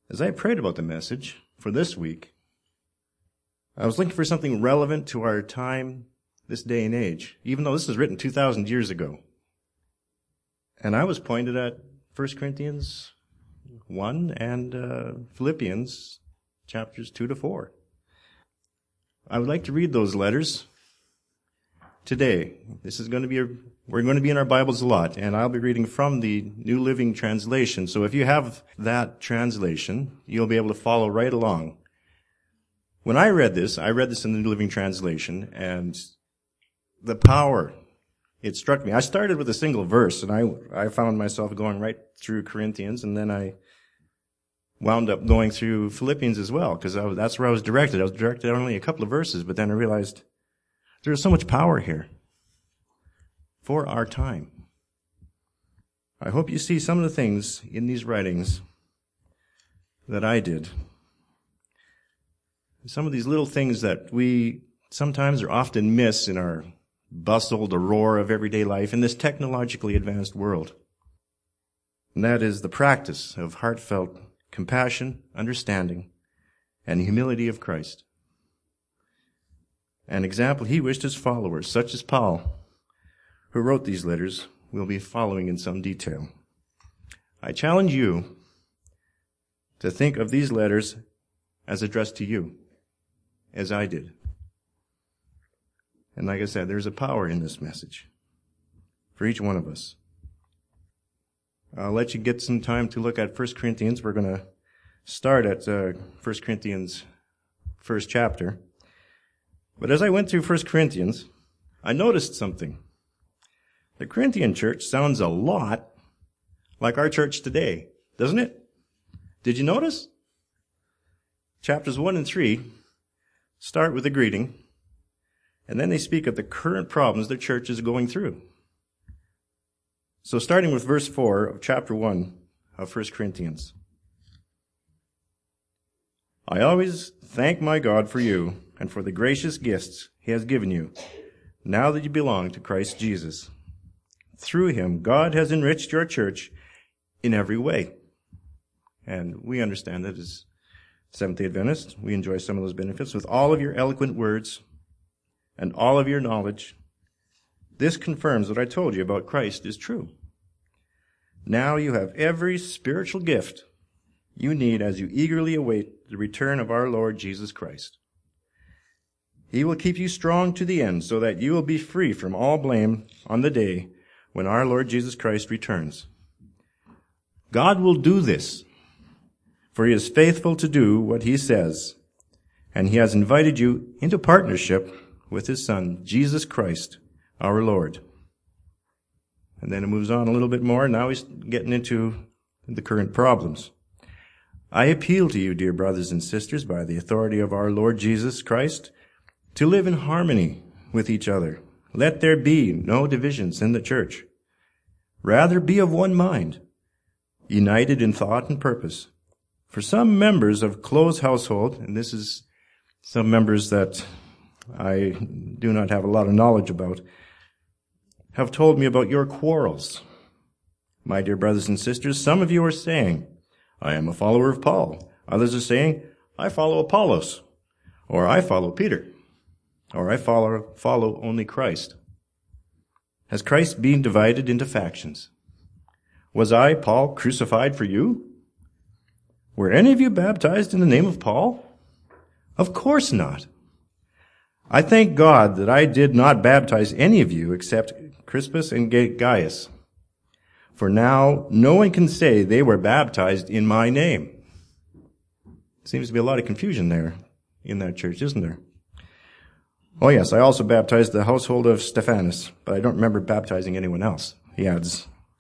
As I prayed about the message for this week, I was looking for something relevant to our time, this day and age, even though this was written 2,000 years ago. And I was pointed at 1 Corinthians 1 and Philippians chapters 2 to 4. I would like to read those letters today. We're going to be in our Bibles a lot, and I'll be reading from the New Living Translation. So if you have that translation, you'll be able to follow right along. When I read this in the New Living Translation, and the power, it struck me. I started with a single verse, and I found myself going right through Corinthians, and then I wound up going through Philippians as well, because that's where I was directed. I was directed only a couple of verses, but then I realized there's so much power here for our time. I hope you see some of the things in these writings that I did. Some of these little things that we sometimes or often miss in our bustle, the roar of everyday life in this technologically advanced world. And that is the practice of heartfelt compassion, understanding, and humility of Christ. An example he wished his followers, such as Paul, who wrote these letters, will be following in some detail. I challenge you to think of these letters as addressed to you, as I did. And like I said, there's a power in this message for each one of us. I'll let you get some time to look at 1 Corinthians. We're going to start at 1 Corinthians, first chapter. But as I went through 1 Corinthians, I noticed something. The Corinthian church sounds a lot like our church today, doesn't it? Did you notice? Chapters 1 and 3 start with a greeting, and then they speak of the current problems the church is going through. So starting with verse 4 of chapter 1 of 1 Corinthians. I always thank my God for you and for the gracious gifts he has given you, now that you belong to Christ Jesus. Through him, God has enriched your church in every way. And we understand that as Seventh-day Adventists, we enjoy some of those benefits with all of your eloquent words and all of your knowledge. This confirms what I told you about Christ is true. Now you have every spiritual gift you need as you eagerly await the return of our Lord Jesus Christ. He will keep you strong to the end so that you will be free from all blame on the day when our Lord Jesus Christ returns. God will do this, for he is faithful to do what he says, and he has invited you into partnership with his Son, Jesus Christ, our Lord. And then it moves on a little bit more. Now he's getting into the current problems. I appeal to you, dear brothers and sisters, by the authority of our Lord Jesus Christ, to live in harmony with each other. Let there be no divisions in the church. Rather, be of one mind, united in thought and purpose. For some members of close household, and this is some members that I do not have a lot of knowledge about, have told me about your quarrels. My dear brothers and sisters, some of you are saying, I am a follower of Paul. Others are saying, I follow Apollos, or I follow Peter, or I follow only Christ. Has Christ been divided into factions? Was I, Paul, crucified for you? Were any of you baptized in the name of Paul? Of course not. I thank God that I did not baptize any of you except Crispus and Gaius. For now, no one can say they were baptized in my name. Seems to be a lot of confusion there in that church, isn't there? Oh yes, I also baptized the household of Stephanas, but I don't remember baptizing anyone else, he adds.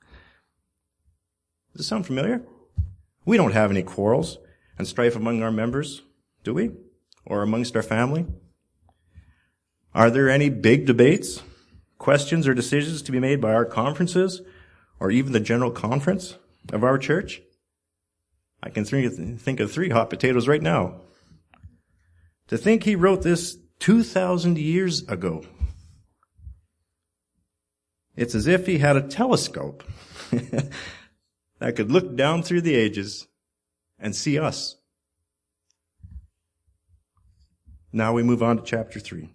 Does this sound familiar? We don't have any quarrels and strife among our members, do we? Or amongst our family? Are there any big debates, questions, or decisions to be made by our conferences, or even the general conference of our church? I can think of 3 hot potatoes right now. To think he wrote this 2,000 years ago. It's as if he had a telescope that could look down through the ages and see us. Now we move on to chapter 3.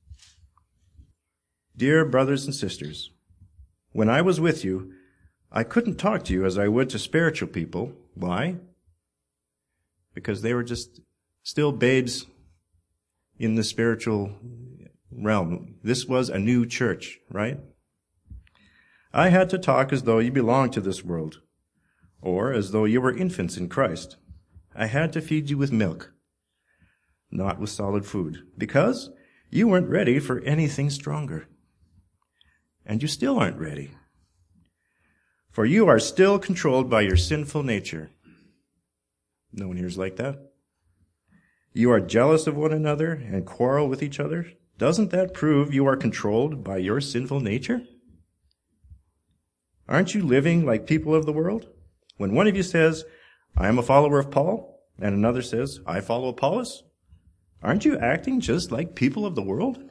Dear brothers and sisters, when I was with you, I couldn't talk to you as I would to spiritual people. Why? Because they were just still babes in the spiritual realm. This was a new church, right? I had to talk as though you belonged to this world, or as though you were infants in Christ. I had to feed you with milk, not with solid food, because you weren't ready for anything stronger. And you still aren't ready. For you are still controlled by your sinful nature. No one here is like that. You are jealous of one another and quarrel with each other. Doesn't that prove you are controlled by your sinful nature? Aren't you living like people of the world? When one of you says, I am a follower of Paul, and another says, I follow Apollos, aren't you acting just like people of the world?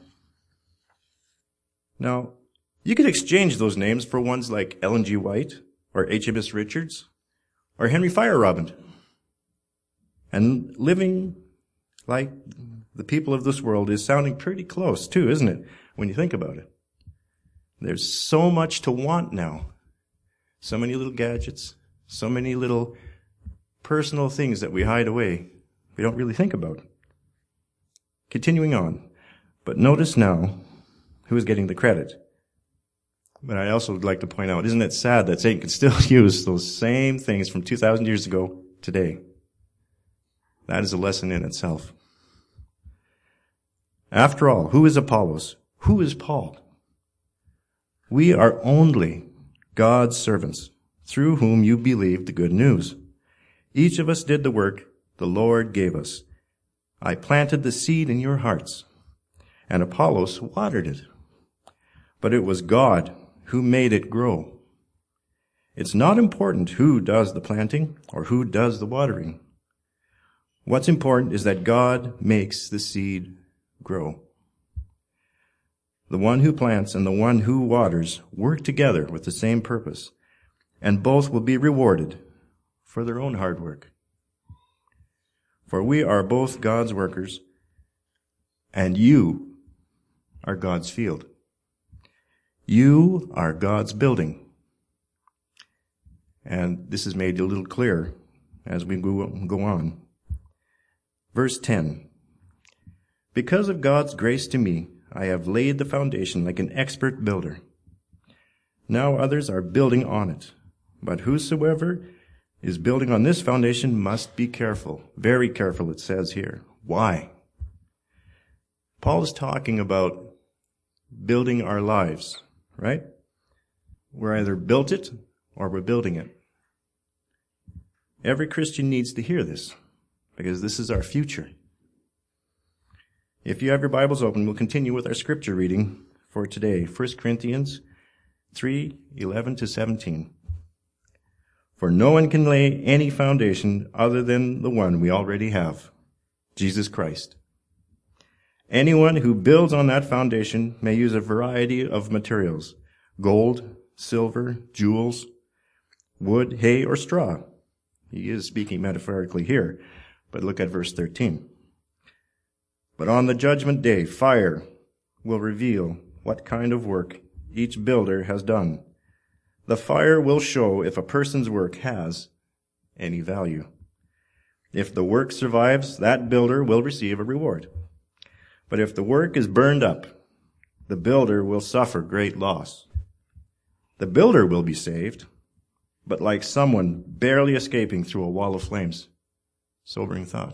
Now, you could exchange those names for ones like Ellen G. White, or HMS Richards, or Henry Feyerabend. And living like the people of this world is sounding pretty close too, isn't it, when you think about it? There's so much to want now. So many little gadgets, so many little personal things that we hide away. We don't really think about. Continuing on. But notice now who is getting the credit. But I also would like to point out, isn't it sad that Satan can still use those same things from 2,000 years ago today? That is a lesson in itself. After all, who is Apollos? Who is Paul? We are only God's servants, through whom you believed the good news. Each of us did the work the Lord gave us. I planted the seed in your hearts, and Apollos watered it. But it was God who made it grow. It's not important who does the planting or who does the watering. What's important is that God makes the seed grow. The one who plants and the one who waters work together with the same purpose, and both will be rewarded for their own hard work. For we are both God's workers, and you are God's field. You are God's building. And this is made a little clearer as we go on. Verse 10. Because of God's grace to me, I have laid the foundation like an expert builder. Now others are building on it. But whosoever is building on this foundation must be careful. Very careful, it says here. Why? Paul is talking about building our lives, right? We're either built it or we're building it. Every Christian needs to hear this because this is our future. If you have your Bibles open, we'll continue with our scripture reading for today, 1 Corinthians 3:11-17. For no one can lay any foundation other than the one we already have, Jesus Christ. Anyone who builds on that foundation may use a variety of materials, gold, silver, jewels, wood, hay, or straw. He is speaking metaphorically here, but look at verse 13. But on the judgment day, fire will reveal what kind of work each builder has done. The fire will show if a person's work has any value. If the work survives, that builder will receive a reward. But if the work is burned up, the builder will suffer great loss. The builder will be saved, but like someone barely escaping through a wall of flames. Sobering thought.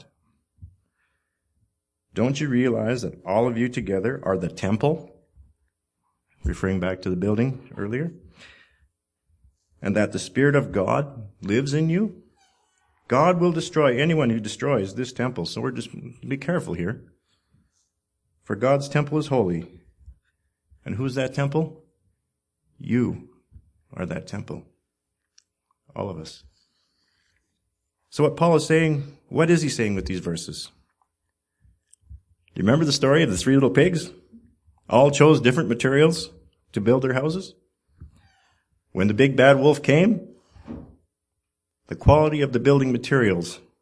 Don't you realize that all of you together are the temple? Referring back to the building earlier. And that the Spirit of God lives in you? God will destroy anyone who destroys this temple. So we're just be careful here. For God's temple is holy. And who's that temple? You are that temple. All of us. So what Paul is saying, what is he saying with these verses? Do you remember the story of the 3 little pigs? All chose different materials to build their houses. When the big bad wolf came, the quality of the building materials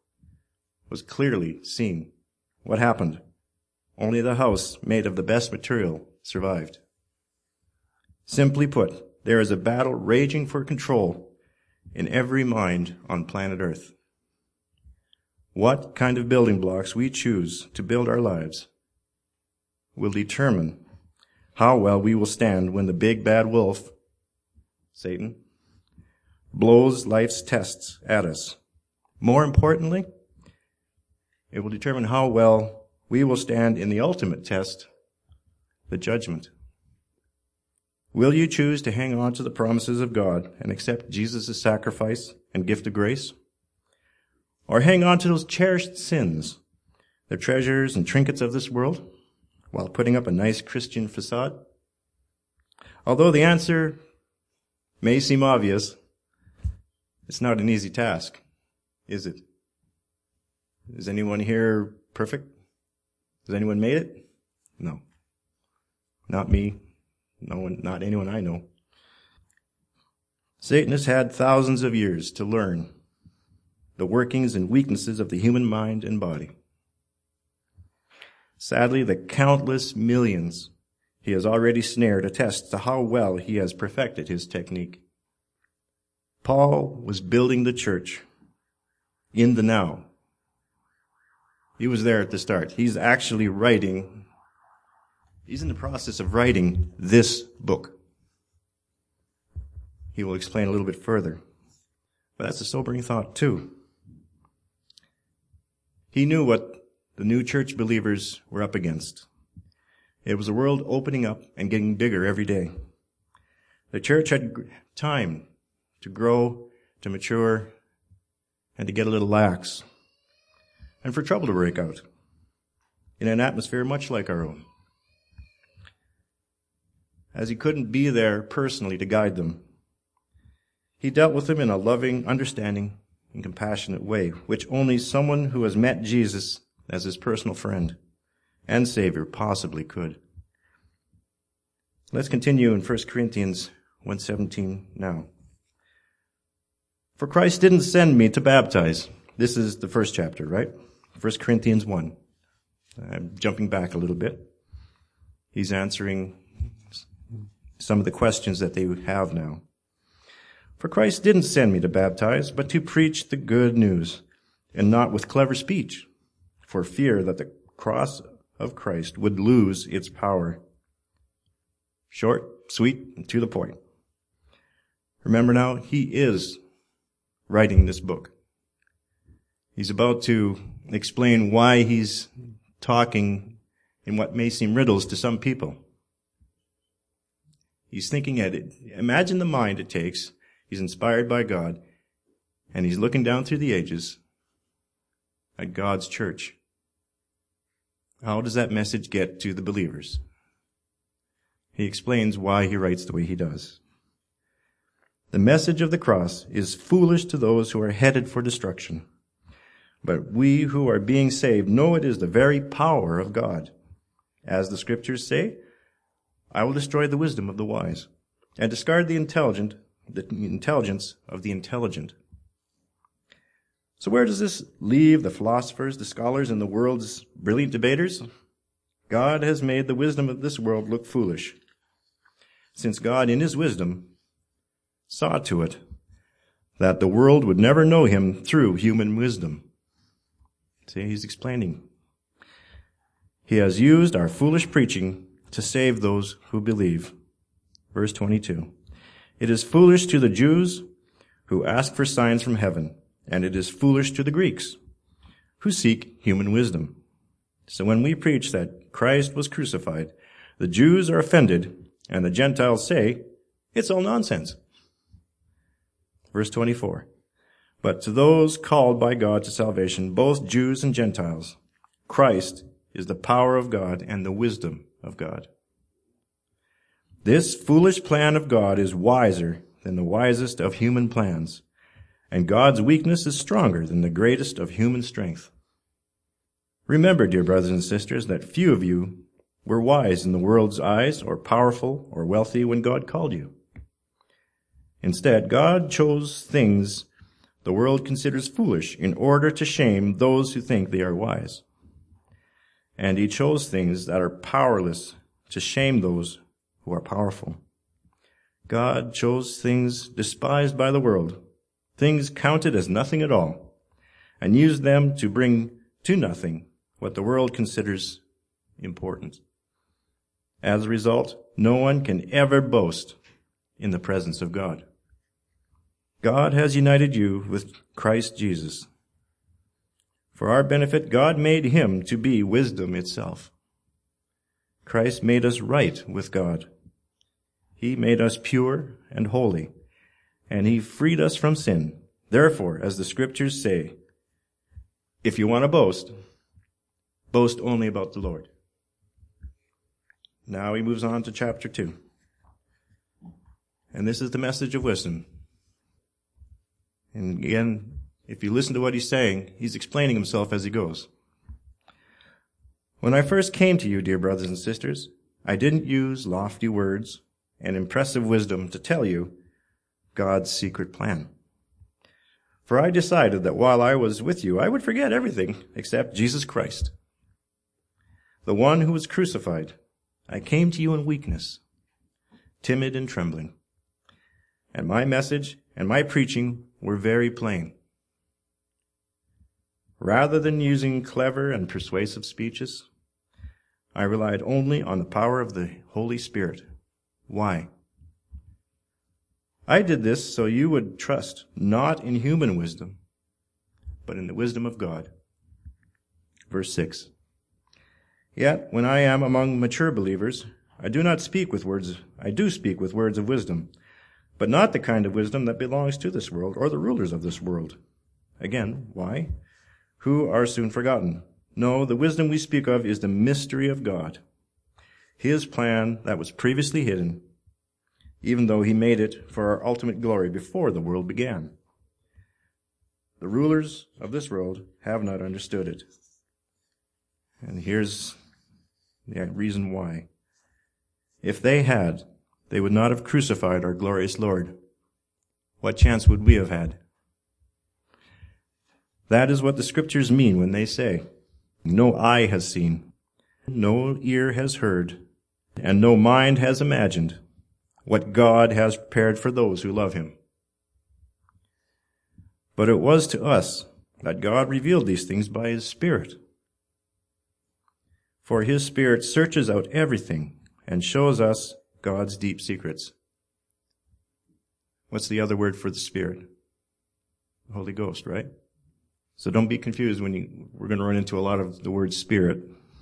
was clearly seen. What happened? Only the house made of the best material survived. Simply put, there is a battle raging for control in every mind on planet Earth. What kind of building blocks we choose to build our lives will determine how well we will stand when the big bad wolf, Satan, blows life's tests at us. More importantly, it will determine how well we will stand in the ultimate test, the judgment. Will you choose to hang on to the promises of God and accept Jesus' sacrifice and gift of grace? Or hang on to those cherished sins, the treasures and trinkets of this world, while putting up a nice Christian facade? Although the answer may seem obvious, it's not an easy task, is it? Is anyone here perfect? Has anyone made it? No. Not me. No one, not anyone I know. Satan has had thousands of years to learn the workings and weaknesses of the human mind and body. Sadly, the countless millions he has already snared attest to how well he has perfected his technique. Paul was building the church in the now. He was there at the start. He's actually writing, he's in the process of writing this book. He will explain a little bit further. But that's a sobering thought too. He knew what the new church believers were up against. It was a world opening up and getting bigger every day. The church had time to grow, to mature, and to get a little lax, and for trouble to break out in an atmosphere much like our own. As he couldn't be there personally to guide them, he dealt with them in a loving, understanding, and compassionate way, which only someone who has met Jesus as his personal friend and Savior possibly could. Let's continue in 1 Corinthians 1:17 now. For Christ didn't send me to baptize. This is the first chapter, right? 1 Corinthians 1. I'm jumping back a little bit. He's answering some of the questions that they have now. For Christ didn't send me to baptize, but to preach the good news, and not with clever speech, for fear that the cross of Christ would lose its power. Short, sweet, and to the point. Remember now, he is writing this book. He's about to explain why he's talking in what may seem riddles to some people. He's thinking at it. Imagine the mind it takes. He's inspired by God, and he's looking down through the ages at God's church. How does that message get to the believers? He explains why he writes the way he does. The message of the cross is foolish to those who are headed for destruction. But we who are being saved know it is the very power of God. As the scriptures say, I will destroy the wisdom of the wise and discard the intelligence of the intelligent. So where does this leave the philosophers, the scholars, and the world's brilliant debaters? God has made the wisdom of this world look foolish, since God, in his wisdom, saw to it that the world would never know him through human wisdom. See, he's explaining. He has used our foolish preaching to save those who believe. Verse 22. It is foolish to the Jews who ask for signs from heaven, and it is foolish to the Greeks who seek human wisdom. So when we preach that Christ was crucified, the Jews are offended, and the Gentiles say, it's all nonsense. Verse 24. But to those called by God to salvation, both Jews and Gentiles, Christ is the power of God and the wisdom of God. This foolish plan of God is wiser than the wisest of human plans, and God's weakness is stronger than the greatest of human strength. Remember, dear brothers and sisters, that few of you were wise in the world's eyes or powerful or wealthy when God called you. Instead, God chose things the world considers foolish in order to shame those who think they are wise. And he chose things that are powerless to shame those who are powerful. God chose things despised by the world, things counted as nothing at all, and used them to bring to nothing what the world considers important. As a result, no one can ever boast in the presence of God. God has united you with Christ Jesus. For our benefit, God made him to be wisdom itself. Christ made us right with God. He made us pure and holy, and he freed us from sin. Therefore, as the scriptures say, if you want to boast, boast only about the Lord. Now he moves on to chapter 2. And this is the message of wisdom. And again, if you listen to what he's saying, he's explaining himself as he goes. When I first came to you, dear brothers and sisters, I didn't use lofty words and impressive wisdom to tell you God's secret plan. For I decided that while I was with you, I would forget everything except Jesus Christ, the one who was crucified. I came to you in weakness, timid and trembling. And my message and my preaching were very plain. Rather than using clever and persuasive speeches, I relied only on the power of the Holy Spirit. Why? I did this so you would trust not in human wisdom, but in the wisdom of God. Verse 6. Yet, when I am among mature believers, I do speak with words of wisdom, but not the kind of wisdom that belongs to this world or the rulers of this world. Again, why? Who are soon forgotten. No, the wisdom we speak of is the mystery of God, his plan that was previously hidden, even though he made it for our ultimate glory before the world began. The rulers of this world have not understood it. And here's the reason why. If they had, they would not have crucified our glorious Lord. What chance would we have had? That is what the scriptures mean when they say, no eye has seen, no ear has heard, and no mind has imagined what God has prepared for those who love him. But it was to us that God revealed these things by his Spirit. For his Spirit searches out everything and shows us God's deep secrets. What's the other word for the Spirit? The Holy Ghost, right? So don't be confused we're going to run into a lot of the word Spirit.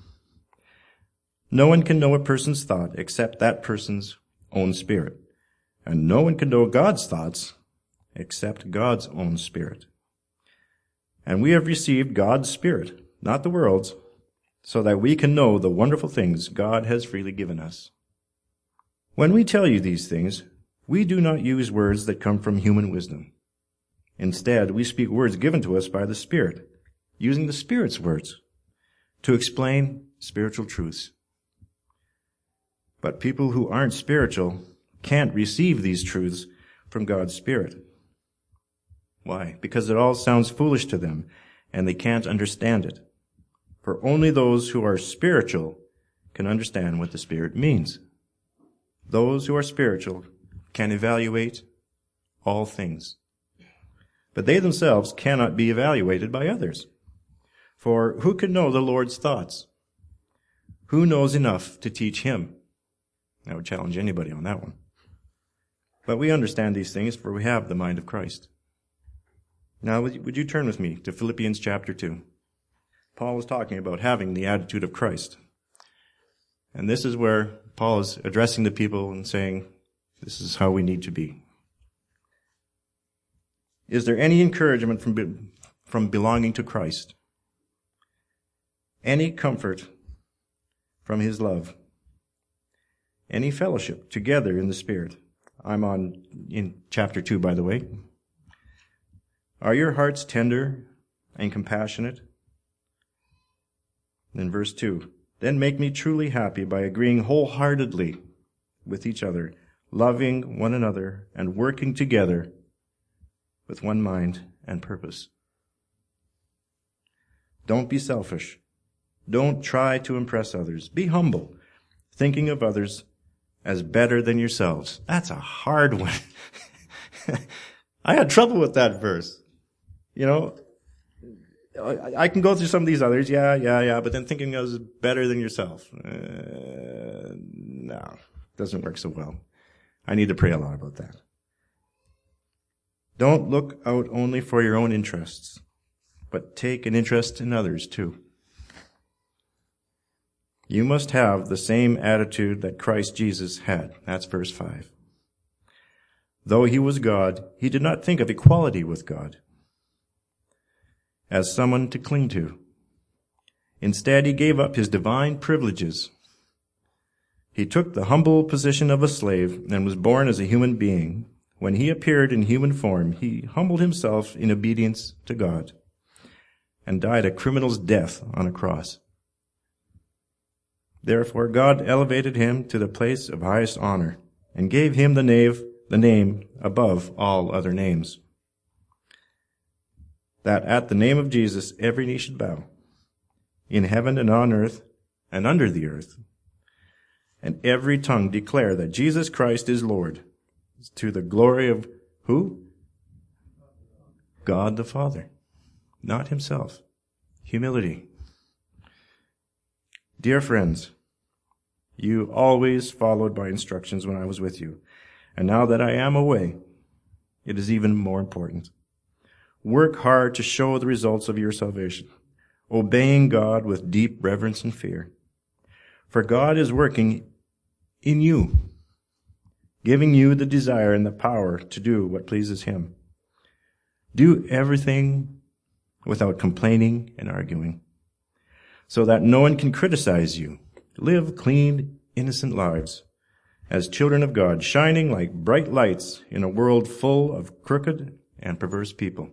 No one can know a person's thought except that person's own spirit. And no one can know God's thoughts except God's own Spirit. And we have received God's Spirit, not the world's, so that we can know the wonderful things God has freely given us. When we tell you these things, we do not use words that come from human wisdom. Instead, we speak words given to us by the Spirit, using the Spirit's words to explain spiritual truths. But people who aren't spiritual can't receive these truths from God's Spirit. Why? Because it all sounds foolish to them, and they can't understand it. For only those who are spiritual can understand what the Spirit means. Those who are spiritual can evaluate all things. But they themselves cannot be evaluated by others. For who can know the Lord's thoughts? Who knows enough to teach him? I would challenge anybody on that one. But we understand these things, for we have the mind of Christ. Now, would you turn with me to Philippians chapter 2? Paul is talking about having the attitude of Christ. And this is where Paul is addressing the people and saying, this is how we need to be. Is there any encouragement from belonging to Christ? Any comfort from his love? Any fellowship together in the Spirit? I'm in chapter 2, by the way. Are your hearts tender and compassionate? Then verse 2, then make me truly happy by agreeing wholeheartedly with each other, loving one another, and working together with one mind and purpose. Don't be selfish. Don't try to impress others. Be humble, thinking of others as better than yourselves. That's a hard one. I had trouble with that verse. You know, I can go through some of these others, but then thinking of as better than yourself. No, doesn't work so well. I need to pray a lot about that. Don't look out only for your own interests, but take an interest in others too. You must have the same attitude that Christ Jesus had. That's verse 5. Though he was God, he did not think of equality with God as someone to cling to. Instead, he gave up his divine privileges. He took the humble position of a slave and was born as a human being. When he appeared in human form, he humbled himself in obedience to God and died a criminal's death on a cross. Therefore, God elevated him to the place of highest honor and gave him the name above all other names, that at the name of Jesus every knee should bow, in heaven and on earth and under the earth, and every tongue declare that Jesus Christ is Lord, to the glory of who? God the Father, not himself. Humility. Dear friends, you always followed my instructions when I was with you, and now that I am away, it is even more important. Work hard to show the results of your salvation, obeying God with deep reverence and fear. For God is working in you, giving you the desire and the power to do what pleases him. Do everything without complaining and arguing, so that no one can criticize you. Live clean, innocent lives as children of God, shining like bright lights in a world full of crooked and perverse people.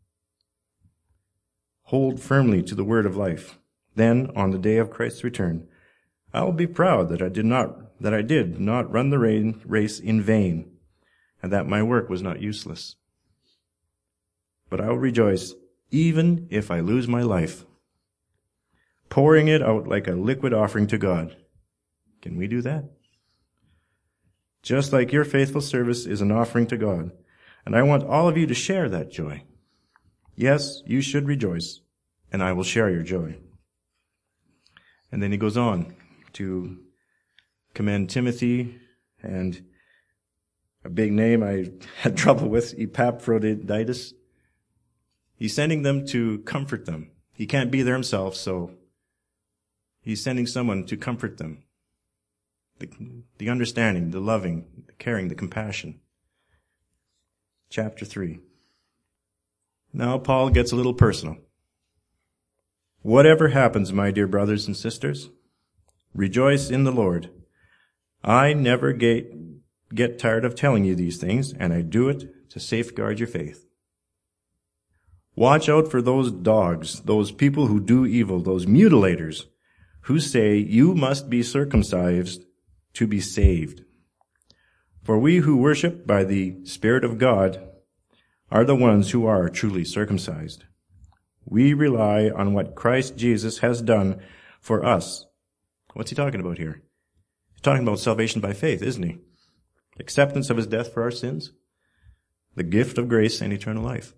Hold firmly to the word of life. Then, on the day of Christ's return, I will be proud that I did not run the race in vain, and that my work was not useless. But I will rejoice even if I lose my life, pouring it out like a liquid offering to God. Can we do that? Just like your faithful service is an offering to God, and I want all of you to share that joy. Yes, you should rejoice, and I will share your joy. And then he goes on to commend Timothy and a big name I had trouble with, Epaphroditus. He's sending them to comfort them. He can't be there himself, so he's sending someone to comfort them. The understanding, the loving, the caring, the compassion. Chapter 3. Now Paul gets a little personal. Whatever happens, my dear brothers and sisters, rejoice in the Lord. I never get tired of telling you these things, and I do it to safeguard your faith. Watch out for those dogs, those people who do evil, those mutilators, who say you must be circumcised to be saved. For we who worship by the Spirit of God are the ones who are truly circumcised. We rely on what Christ Jesus has done for us. What's he talking about here? He's talking about salvation by faith, isn't he? Acceptance of his death for our sins, the gift of grace and eternal life.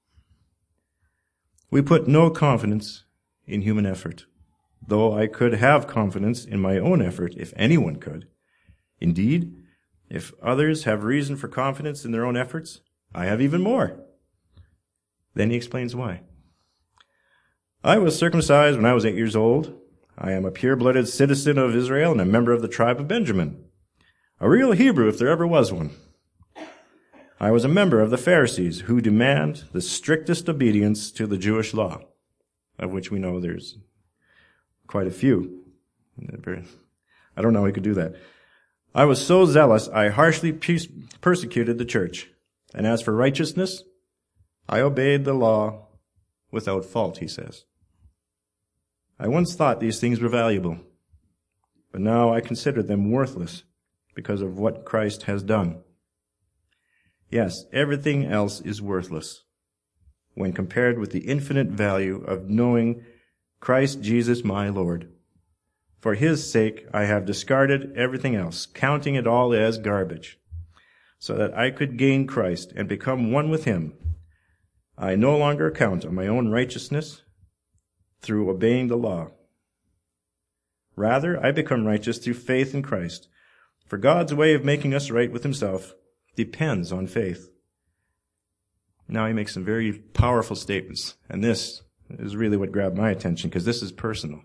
We put no confidence in human effort, though I could have confidence in my own effort if anyone could. Indeed, if others have reason for confidence in their own efforts, I have even more. Then he explains why. I was circumcised when I was 8 years old. I am a pure-blooded citizen of Israel and a member of the tribe of Benjamin. A real Hebrew if there ever was one. I was a member of the Pharisees who demand the strictest obedience to the Jewish law, of which we know there's quite a few. I don't know how he could do that. I was so zealous, I harshly persecuted the church. And as for righteousness, I obeyed the law without fault, he says. I once thought these things were valuable, but now I consider them worthless because of what Christ has done. Yes, everything else is worthless. when compared with the infinite value of knowing Christ Jesus my Lord. For his sake I have discarded everything else, counting it all as garbage, so that I could gain Christ and become one with him. I no longer count on my own righteousness through obeying the law. Rather, I become righteous through faith in Christ. For God's way of making us right with himself depends on faith. Now he makes some very powerful statements, and this is really what grabbed my attention, because this is personal.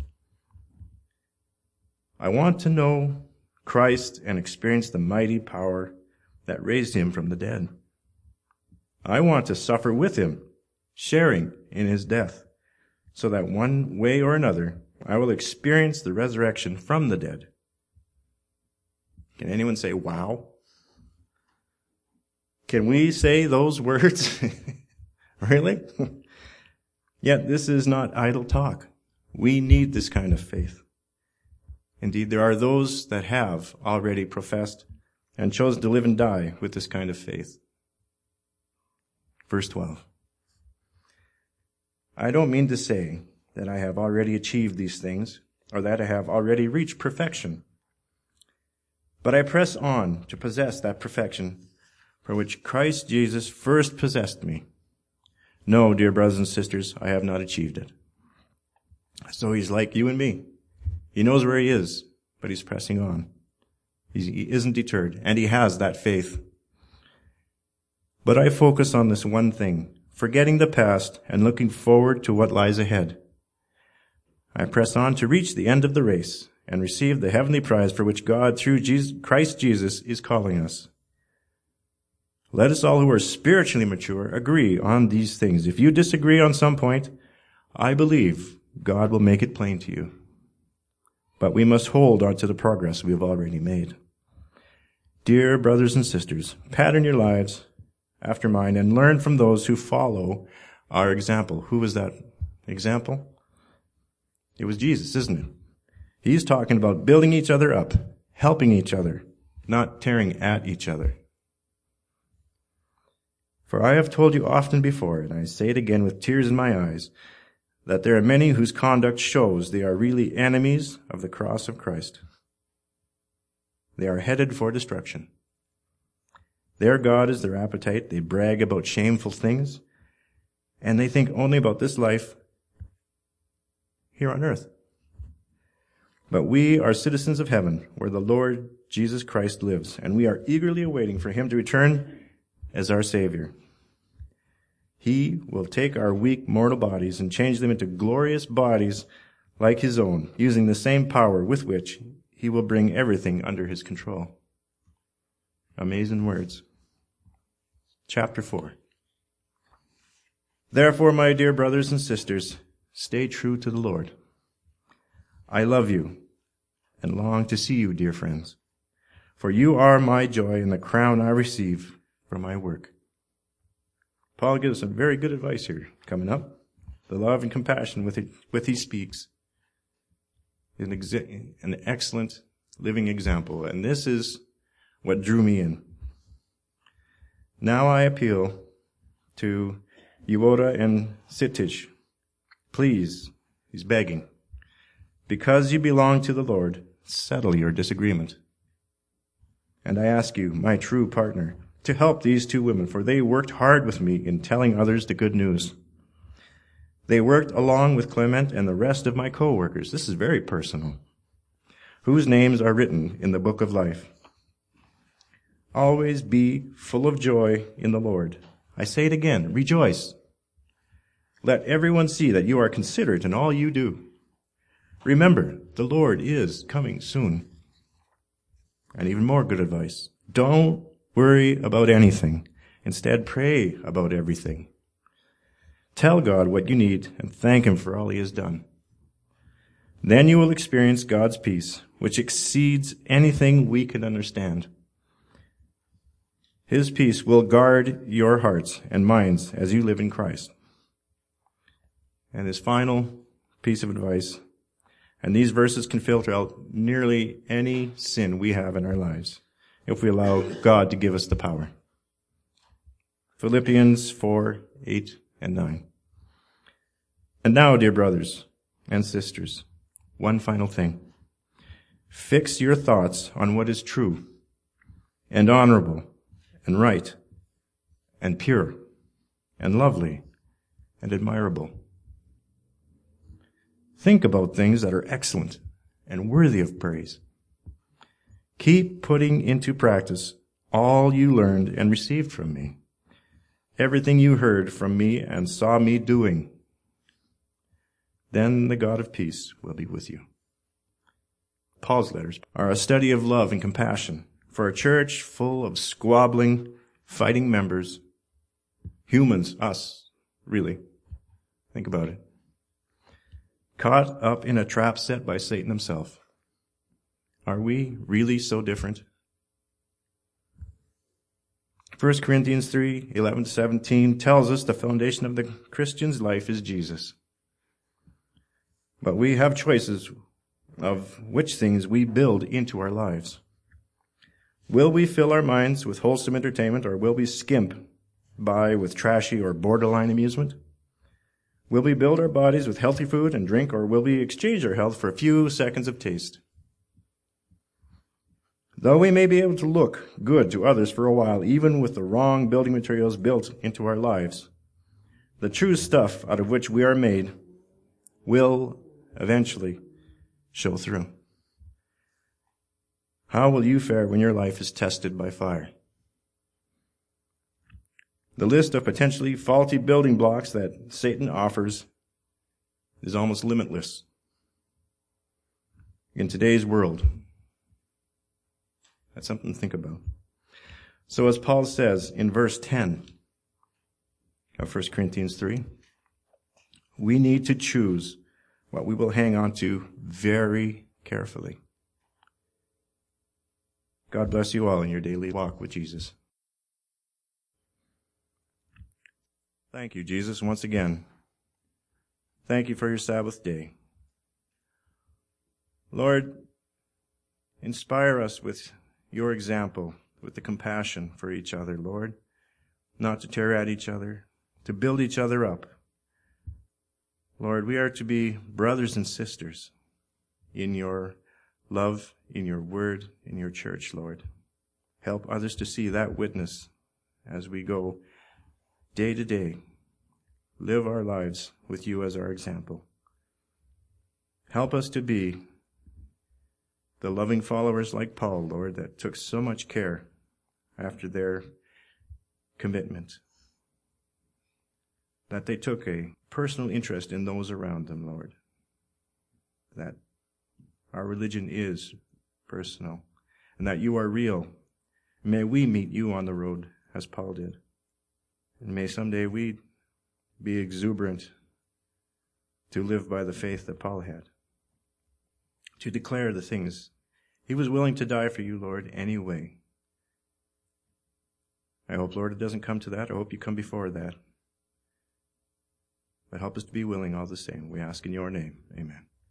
I want to know Christ and experience the mighty power that raised him from the dead. I want to suffer with him, sharing in his death, so that one way or another I will experience the resurrection from the dead. Can anyone say, wow? Can we say those words? Really? Yet this is not idle talk. We need this kind of faith. Indeed, there are those that have already professed and chosen to live and die with this kind of faith. Verse 12. I don't mean to say that I have already achieved these things, or that I have already reached perfection. But I press on to possess that perfection for which Christ Jesus first possessed me. No, dear brothers and sisters, I have not achieved it. So he's like you and me. He knows where he is, but he's pressing on. He isn't deterred, and he has that faith. But I focus on this one thing, forgetting the past and looking forward to what lies ahead. I press on to reach the end of the race and receive the heavenly prize for which God, through Christ Jesus, is calling us. Let us all who are spiritually mature agree on these things. If you disagree on some point, I believe God will make it plain to you. But we must hold on to the progress we have already made. Dear brothers and sisters, pattern your lives after mine and learn from those who follow our example. Who was that example? It was Jesus, isn't it? He's talking about building each other up, helping each other, not tearing at each other. For I have told you often before, and I say it again with tears in my eyes, that there are many whose conduct shows they are really enemies of the cross of Christ. They are headed for destruction. Their God is their appetite. They brag about shameful things, and they think only about this life here on earth. But we are citizens of heaven, where the Lord Jesus Christ lives, and we are eagerly awaiting for him to return as our Savior. He will take our weak mortal bodies and change them into glorious bodies like his own, using the same power with which he will bring everything under his control. Amazing words. Chapter 4. Therefore, my dear brothers and sisters, stay true to the Lord. I love you and long to see you, dear friends, for you are my joy and the crown I receive for my work. Paul gives some very good advice here coming up. The love and compassion with he speaks. An excellent living example. And this is what drew me in. Now I appeal to Euodia and Syntyche. Please, he's begging, because you belong to the Lord, settle your disagreement. And I ask you, my true partner, to help these two women, for they worked hard with me in telling others the good news. They worked along with Clement and the rest of my co-workers. This is very personal. Whose names are written in the book of life. Always be full of joy in the Lord. I say it again, rejoice. Let everyone see that you are considerate in all you do. Remember, the Lord is coming soon. And even more good advice. Don't worry about anything. Instead, pray about everything. Tell God what you need and thank him for all he has done. Then you will experience God's peace, which exceeds anything we can understand. His peace will guard your hearts and minds as you live in Christ. And his final piece of advice, and these verses can filter out nearly any sin we have in our lives if we allow God to give us the power. Philippians 4:8 and 9. And now, dear brothers and sisters, one final thing. Fix your thoughts on what is true and honorable and right and pure and lovely and admirable. Think about things that are excellent and worthy of praise. Keep putting into practice all you learned and received from me, everything you heard from me and saw me doing. Then the God of peace will be with you. Paul's letters are a study of love and compassion for a church full of squabbling, fighting members, humans, us, really. Think about it. Caught up in a trap set by Satan himself. Are we really so different? 1 Corinthians 3:11-17 tells us the foundation of the Christian's life is Jesus. But we have choices of which things we build into our lives. Will we fill our minds with wholesome entertainment, or will we skimp by with trashy or borderline amusement? Will we build our bodies with healthy food and drink, or will we exchange our health for a few seconds of taste? Though we may be able to look good to others for a while, even with the wrong building materials built into our lives, the true stuff out of which we are made will eventually show through. How will you fare when your life is tested by fire? The list of potentially faulty building blocks that Satan offers is almost limitless in today's world. That's something to think about. So as Paul says in verse 10 of 1 Corinthians 3, we need to choose what we will hang on to very carefully. God bless you all in your daily walk with Jesus. Thank you, Jesus, once again. Thank you for your Sabbath day. Lord, inspire us with your example, with the compassion for each other, Lord, not to tear at each other, to build each other up. Lord, we are to be brothers and sisters in your love, in your word, in your church, Lord. Help others to see that witness as we go day to day. Live our lives with you as our example. Help us to be the loving followers like Paul, Lord, that took so much care after their commitment, that they took a personal interest in those around them, Lord, that our religion is personal, and that you are real. May we meet you on the road as Paul did. And may someday we be exuberant to live by the faith that Paul had, to declare the things. He was willing to die for you, Lord, anyway. I hope, Lord, it doesn't come to that. I hope you come before that. But help us to be willing all the same. We ask in your name. Amen.